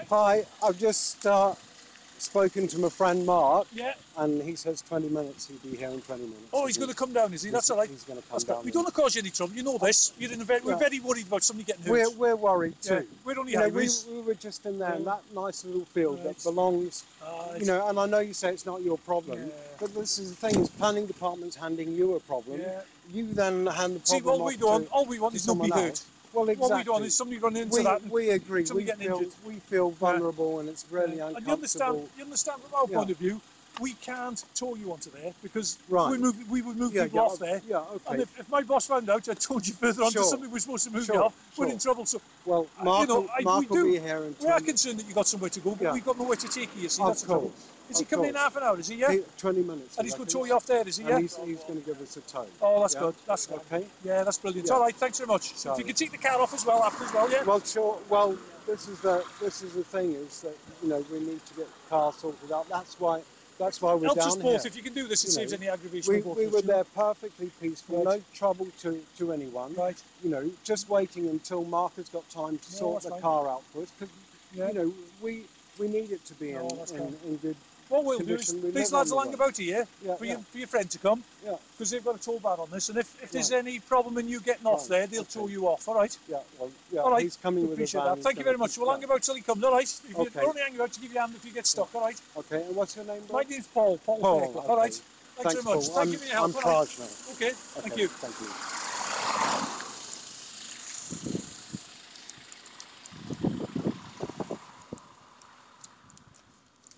Hi, I've just spoken to my friend Mark. Yeah. And he says 20 minutes, he'll be here in 20 minutes. Oh, he's going to come down, is he? That's all right. He's going to come down. We don't want to cause you any trouble, you know this. We're very worried about somebody getting hurt. We're worried too. Yeah. We're only we were just in there in that nice little field that belongs, and I know you say it's not your problem, but this is the thing, is planning department's handing you a problem. Yeah. You then hand the problem See, all we want is nobody hurt. Well, exactly. What we don't want is somebody running into that. We agree. Injured. We feel vulnerable, and it's really uncomfortable. And you understand from our point of view, we can't tow you onto there because we would move people off there. Yeah, okay. And if my boss found out I towed you further on to something we're supposed to move you off, we're in trouble. So, well, Mark will be here in 20 We are concerned that you've got somewhere to go, but we've got nowhere to take you, see, that's the trouble. Is he coming in half an hour, is he, 20 minutes. And he's going to tow you off there, is he, And he's going to give us a tow. Oh, that's good. That's good. Okay. Yeah, that's brilliant. Yeah. All right, thanks very much. So if you can take the car off as well after yeah? Well, sure. Well, this is the thing, is that, we need to get the car sorted out. That's why we're down here. Helps us both. If you can do this, it saves any aggravation. We were there perfectly peaceful, no trouble to anyone. Right. Just waiting until Mark has got time to sort the car out for us, because we need it to be in good. What we'll do is these lads will hang about here for your friend to come, because they've got a tow bar on this, and if there's any problem in you getting off there, they'll tow you off. All right. Yeah. Well. All right. He's coming with a van. Thank you very much. We'll hang about till he comes. All right. We're only hanging about to give you a hand if you get stuck. All right. Okay. And what's your name, Bob? My name's Paul. Paul. Okay. All right. Thanks very much. Paul. Thank you for your help. I'm Praj now. Okay. Thank you. Thank you.